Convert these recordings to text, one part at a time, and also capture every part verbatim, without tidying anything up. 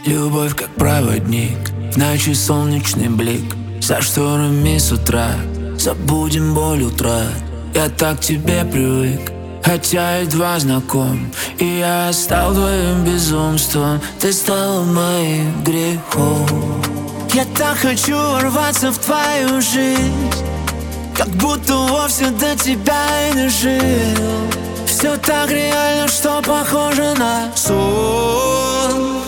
Любовь как проводник, в ночи солнечный блик. За шторами с утра забудем боль утрат. Я так к тебе привык, хотя едва знаком. И я стал твоим безумством, ты стал моим грехом. Я так хочу ворваться в твою жизнь, как будто вовсе до тебя и не жил. Все так реально, что похоже на сон.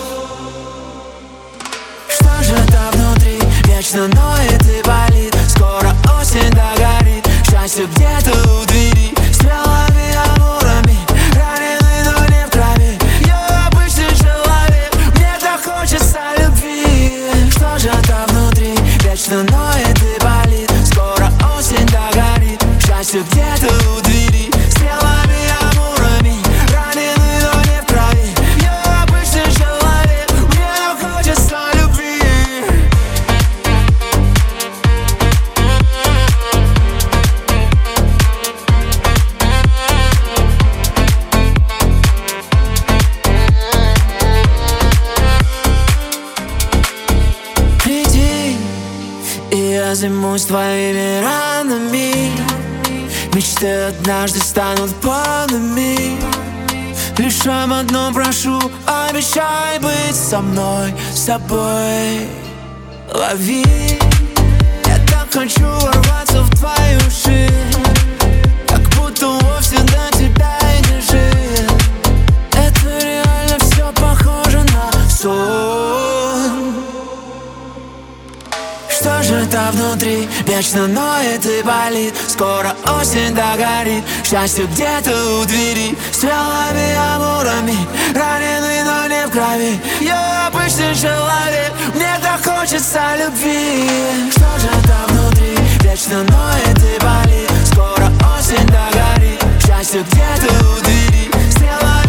Что же там внутри вечно ноет и болит? Скоро осень догорит, счастье где-то у двери. Стрелами, амурами, раненый, но не в крови. Я обычный человек, мне так хочется любви. Что же там внутри вечно ноет и болит? Скоро осень догорит, счастье где-то у двери. Стрелами, амурами, раненый, но не в крови. Я обычный человек, мне так хочется любви. Приди, и я займусь твоими ранами. Мечты однажды станут полными. Лишь об одном прошу, обещай быть со мной, с собой. Лови. Я так хочу ворваться в твою жизнь, как будто вовсе до тебя и не жил. Это реально все похоже на сон. Что же там внутри вечно ноет и болит? Скоро осень догорит, счастье где-то у двери. Стрелами, амурами, раненый, но не в крови. Я обычный человек, мне так хочется любви. Что же там внутри вечно ноет и болит? Скоро осень догорит, счастье где-то у двери. Стрелами,